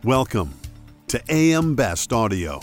Welcome to AM Best Audio.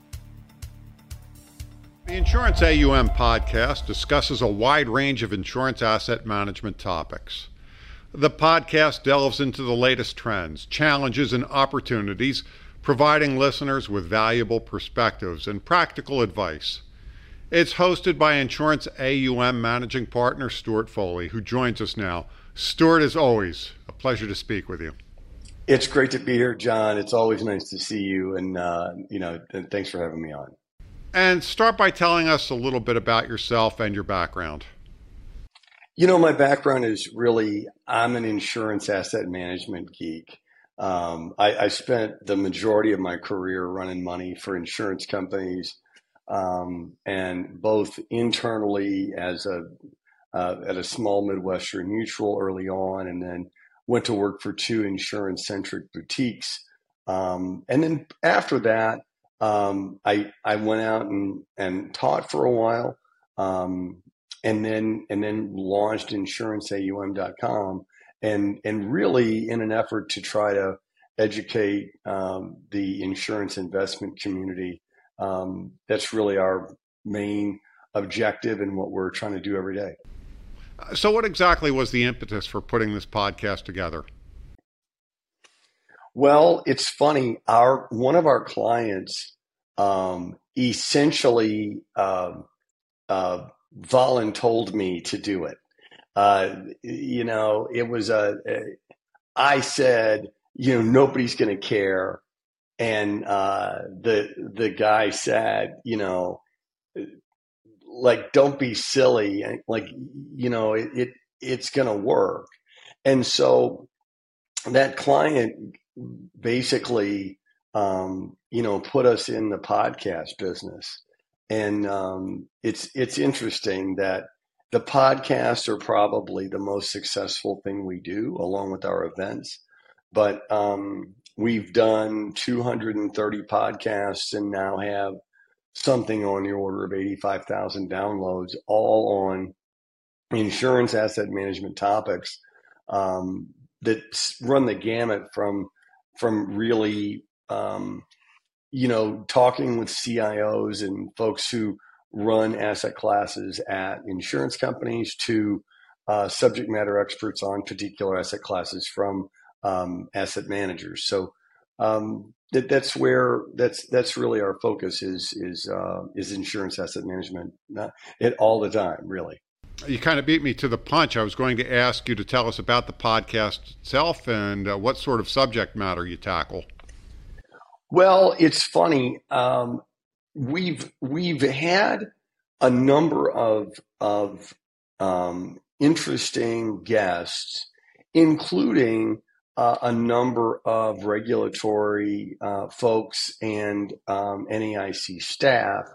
The Insurance AUM podcast discusses a wide range of insurance asset management topics. The podcast delves into the latest trends, challenges, and opportunities, providing listeners with valuable perspectives and practical advice. It's hosted by Insurance AUM Managing Partner Stuart Foley, who joins us now. Stuart, as always, a pleasure to speak with you. It's great to be here, John. It's always nice to see you, and thanks for having me on. And start by telling us a little bit about yourself and your background. You know, my background is really, I'm an insurance asset management geek. I spent the majority of my career running money for insurance companies, and both internally as at a small Midwestern mutual early on, and then went to work for two insurance-centric boutiques. And then after that, I went out and taught for a while, and then launched InsuranceAUM.com, and really in an effort to try to educate the insurance investment community. That's really our main objective and what we're trying to do every day. So what exactly was the impetus for putting this podcast together? Well, it's funny. One of our clients essentially voluntold me to do it. It was I said, nobody's going to care, and the guy said, like, don't be silly. Like, it's going to work. And so that client basically, put us in the podcast business. And it's interesting that the podcasts are probably the most successful thing we do, along with our events. But we've done 230 podcasts and now have something on the order of 85,000 downloads, all on insurance asset management topics that run the gamut from really, talking with CIOs and folks who run asset classes at insurance companies to subject matter experts on particular asset classes from asset managers. So that's really our focus is insurance asset management, not it all the time, really. You kind of beat me to the punch. I was going to ask you to tell us about the podcast itself and what sort of subject matter you tackle. Well, it's funny. We've had a number of interesting guests, including a number of regulatory folks and NAIC staff.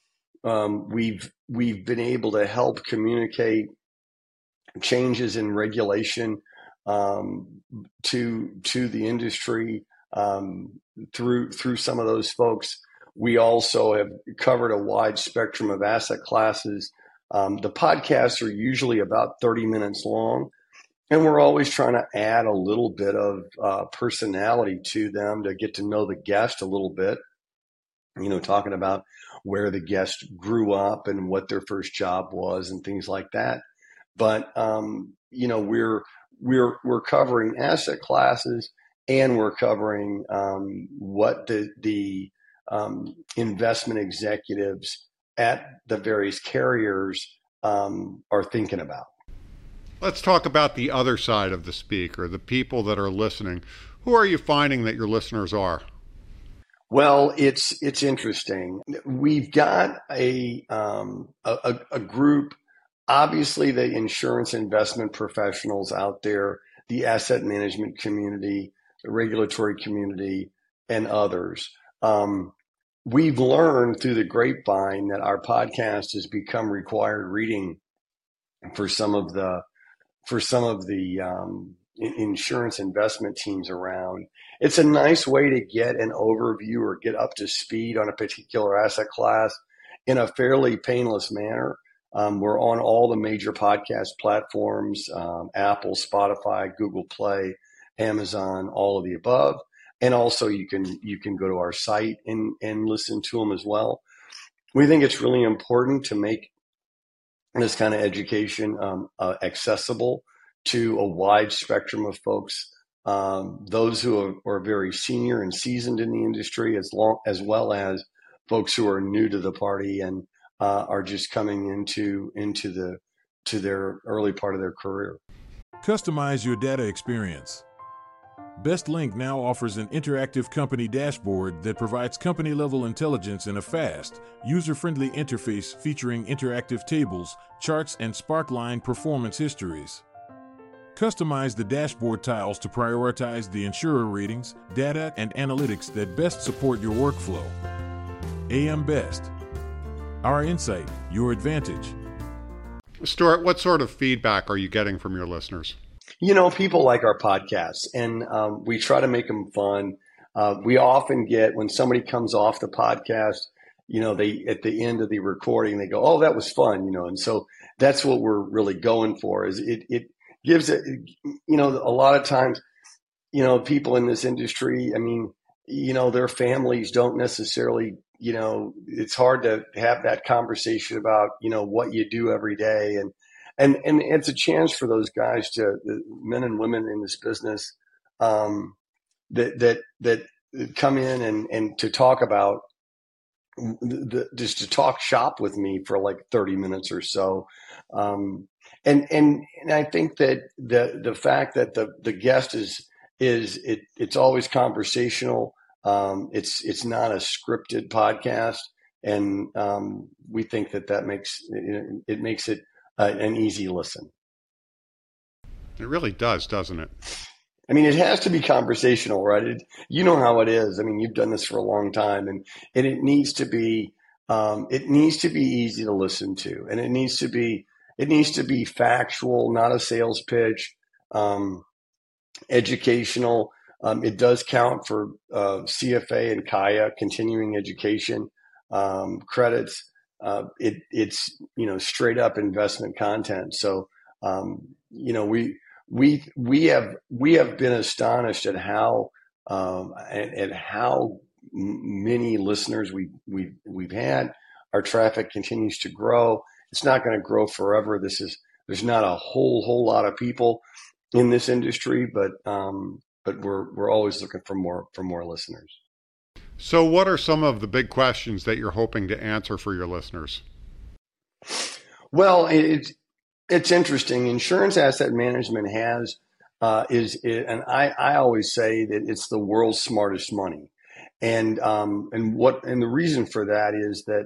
We've been able to help communicate changes in regulation to the industry through some of those folks. We also have covered a wide spectrum of asset classes. The podcasts are usually about 30 minutes long. And we're always trying to add a little bit of personality to them to get to know the guest a little bit, talking about where the guest grew up and what their first job was and things like that. But, we're covering asset classes, and we're covering what the investment executives at the various carriers are thinking about. Let's talk about the other side of the speaker, the people that are listening. Who are you finding that your listeners are? Well, it's interesting. We've got a group, obviously the insurance investment professionals out there, the asset management community, the regulatory community, and others. We've learned through the grapevine that our podcast has become required reading for some of the insurance investment teams around. It's a nice way to get an overview or get up to speed on a particular asset class in a fairly painless manner. We're on all the major podcast platforms, Apple, Spotify, Google Play, Amazon, all of the above. and also you can go to our site and listen to them as well. We think it's really important to make this kind of education accessible to a wide spectrum of folks, those who are very senior and seasoned in the industry, as well as folks who are new to the party and are just coming into their early part of their career. Customize your data experience. BestLink now offers an interactive company dashboard that provides company-level intelligence in a fast, user-friendly interface featuring interactive tables, charts, and Sparkline performance histories. Customize the dashboard tiles to prioritize the insurer ratings, data, and analytics that best support your workflow. AM Best. Our insight, your advantage. Stuart, what sort of feedback are you getting from your listeners? People like our podcasts, and we try to make them fun. We often get, when somebody comes off the podcast, they, at the end of the recording, they go, "Oh, that was fun," and so that's what we're really going for. Is it gives it, a lot of times, people in this industry, their families don't necessarily, it's hard to have that conversation about, what you do every day. And it's a chance for those guys the men and women in this business, that come in and to talk about just to talk shop with me for like 30 minutes or so. And I think that the fact that the guest it's always conversational. It's not a scripted podcast. And we think that makes it an easy listen. It really does, doesn't it? It has to be conversational, right? You know how it is. You've done this for a long time, and it needs to be easy to listen to, and it needs to be factual, not a sales pitch, educational. It does count for CFA and Kaya continuing education credits. It's straight up investment content. So we have been astonished at how many listeners we've had. Our traffic continues to grow. It's not going to grow forever. There's not a whole lot of people in this industry, but we're always looking for more listeners. So what are some of the big questions that you're hoping to answer for your listeners? Well, it's interesting. Insurance asset management and I always say that it's the world's smartest money. And the reason for that is that,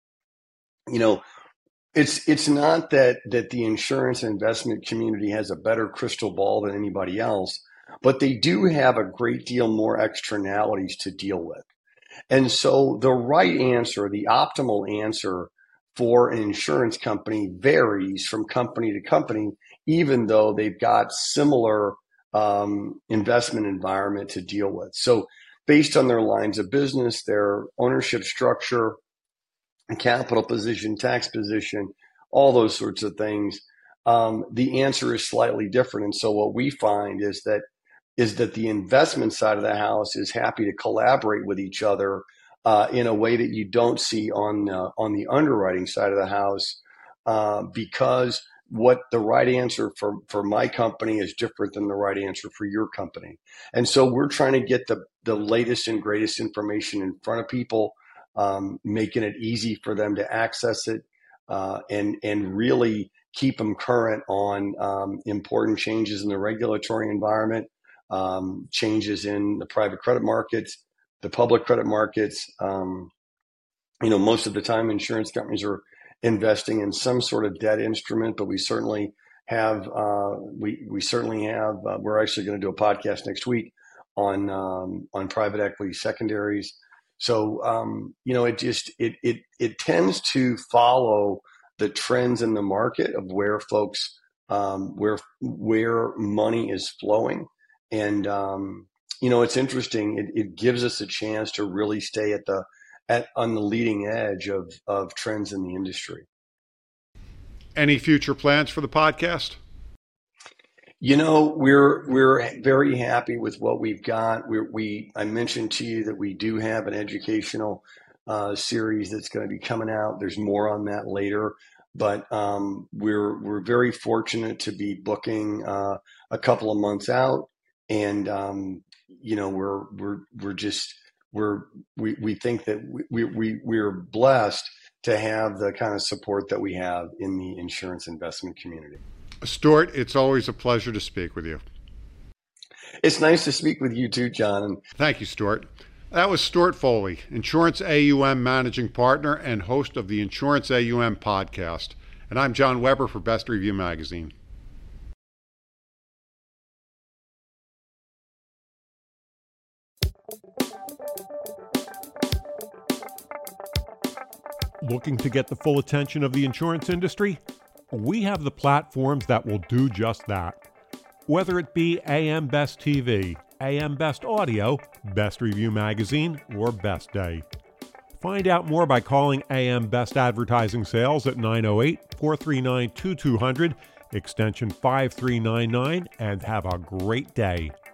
it's not that the insurance investment community has a better crystal ball than anybody else, but they do have a great deal more externalities to deal with. And so the right answer, the optimal answer for an insurance company varies from company to company, even though they've got similar investment environment to deal with. So based on their lines of business, their ownership structure, capital position, tax position, all those sorts of things, the answer is slightly different. And so what we find is that the investment side of the house is happy to collaborate with each other in a way that you don't see on the underwriting side of the house, because what the right answer for my company is different than the right answer for your company. And so we're trying to get the latest and greatest information in front of people, making it easy for them to access it, and really keep them current on important changes in the regulatory environment, changes in the private credit markets, the public credit markets. Most of the time insurance companies are investing in some sort of debt instrument, but we certainly have, we're actually going to do a podcast next week on private equity secondaries. So, it tends to follow the trends in the market of where folks, where money is flowing. And, it's interesting. It gives us a chance to really stay on the leading edge of trends in the industry. Any future plans for the podcast? We're very happy with what we've got. I mentioned to you that we do have an educational series that's going to be coming out. There's more on that later, but we're very fortunate to be booking a couple of months out, and we think that we're blessed to have the kind of support that we have in the insurance investment community. Stuart, it's always a pleasure to speak with you. It's nice to speak with you too, John. Thank you, Stuart. That was Stuart Foley, Insurance AUM Managing Partner and host of the Insurance AUM podcast. And I'm John Weber for Best Review Magazine. Looking to get the full attention of the insurance industry? We have the platforms that will do just that. Whether it be AM Best TV, AM Best Audio, Best Review Magazine, or Best Day. Find out more by calling AM Best Advertising Sales at 908-439-2200, extension 5399, and have a great day.